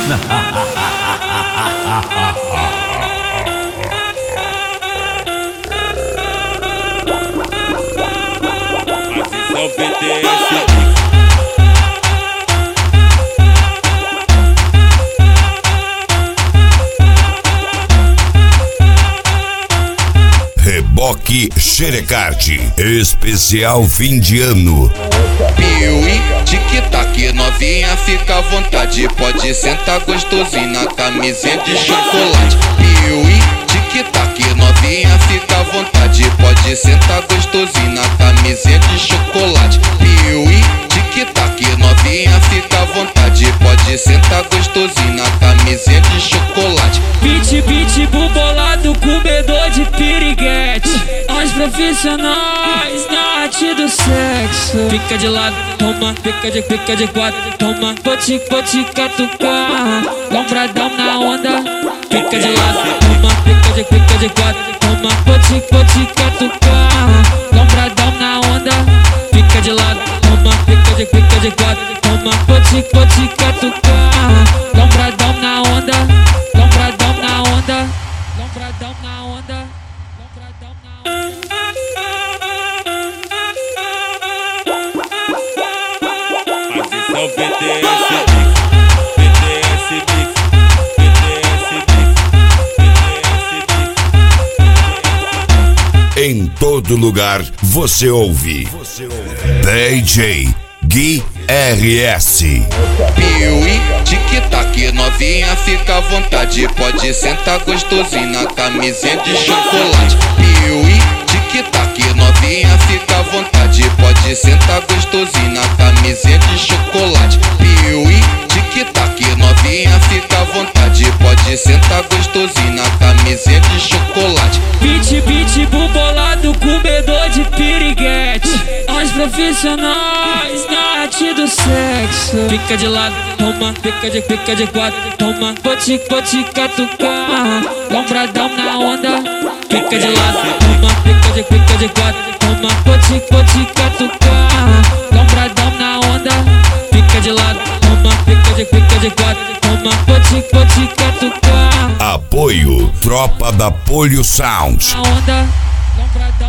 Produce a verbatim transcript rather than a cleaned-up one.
Reboque Xerecard, especial fim de ano. Piuí, tic-tac, novinha, fica à vontade. Pode sentar gostosinho na camisinha de chocolate. Piuí, tic-tac, novinha, fica à vontade. Pode sentar gostosinho na camisinha de chocolate. Piuí, tic-tac, novinha, fica à vontade. Pode sentar gostosinho na camisinha de chocolate. Pitch, pitch, bolado, comedor de piriguete. Nós profissionais na arte do sexo. Fica de lado, toma, fica de, fica de quatro, toma. Vou te, vou te catucar, lombradão na onda. Fica de lado, toma, fica de, fica de quatro, toma. Vou te, vou te catucar, lombradão na onda. Fica de lado, toma, fica de, fica de quatro, toma. Vou te, vou te catucar, lombradão na onda. Lombradão na onda, lombradão na onda, lombradão na onda. Mas esse é o B D S Mix, B D S Mix, B D S Mix, B D S Mix. Em todo lugar você ouve D J Gui R S. Piuí, tic-tac, novinha, fica à vontade. Pode sentar gostosinho na camisinha de chocolate. Piuí, tic-tac, novinha, fica à vontade. Pode sentar gostosinho na camisinha de chocolate. Piuí, tic-tac, novinha, fica à vontade. Pode sentar gostosinho na camisinha de chocolate. Pitch, pitch, bolado, comedor de piriguete. Nós profissionais na arte do sexo. Fica de lado, toma, fica de, fica de quatro, toma. Vou te, vou te catucar, lombradão na onda. Fica de lado, toma, fica de, fica de quatro, toma. Vou te, vou te catucar, lombradão na onda. Fica de lado, toma, fica de, fica de quatro, toma. Vou te, vou te catucar. Apoio Tropa da Polio Sound. Na onda, lombradão.